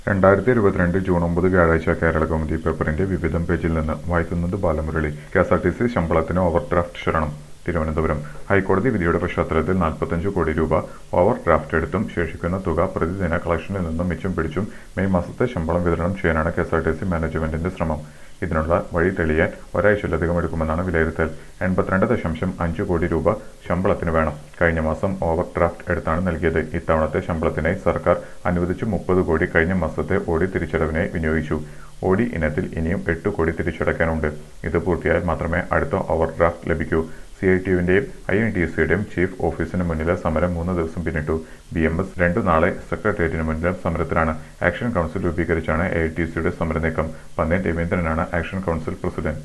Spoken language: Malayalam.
2022 ജൂൺ 9 വ്യാഴാഴ്ച കേരളകൗമുദി പേപ്പറിന്റെ വിവിധം പേജിൽ നിന്ന് വായിക്കുന്നത് ബാലമുരളി. കെഎസ്ആർടിസി ശമ്പളത്തിന് ഓവർ ഡ്രാഫ്റ്റ് ശരണം. തിരുവനന്തപുരം ഹൈക്കോടതി വിധിയുടെ പശ്ചാത്തലത്തിൽ 45 കോടി രൂപ ഓവർ ഡ്രാഫ്റ്റ് എടുത്തും ശേഷിക്കുന്ന തുക പ്രതിദിന കളക്ഷനിൽ നിന്നും മിച്ചം പിടിച്ചും മെയ് മാസത്തെ ശമ്പളം വിതരണം ചെയ്യാനാണ് കെഎസ്ആർടിസി മാനേജ്മെന്റിന്റെ ശ്രമം. ഇതിനുള്ള വഴി തെളിയാൻ ഒരാഴ്ചയിലധികം എടുക്കുമെന്നാണ് വിലയിരുത്തൽ. 82.5 കോടി രൂപ ശമ്പളത്തിന് വേണം. കഴിഞ്ഞ മാസം ഓവർ ഡ്രാഫ്റ്റ് എടുത്താണ് നൽകിയത്. ഇത്തവണത്തെ ശമ്പളത്തിനായി സർക്കാർ അനുവദിച്ച 30 കോടി കഴിഞ്ഞ മാസത്തെ ഓഡി തിരിച്ചടവിനായി വിനിയോഗിച്ചു. ഓഡി ഇനത്തിൽ ഇനിയും 8 കോടി തിരിച്ചടയ്ക്കാനുണ്ട്. ഇത് പൂർത്തിയായാൽ മാത്രമേ അടുത്ത ഓവർ ഡ്രാഫ്റ്റ് ലഭിക്കൂ. സിഐടിയുവിന്റെയും INTUCയുടെയും ചീഫ് ഓഫീസിന് മുന്നിലെ സമരം 3 ദിവസം പിന്നിട്ടു. BMS 2 നാളെ സെക്രട്ടേറിയറ്റിന് മുന്നിലും സമരത്തിലാണ്. ആക്ഷൻ കൗൺസിൽ രൂപീകരിച്ചാണ് AITCയുടെ സമരനീക്കം. പന്ന്യൻ രവീന്ദ്രനാണ് ആക്ഷൻ കൗൺസിൽ പ്രസിഡന്റ്.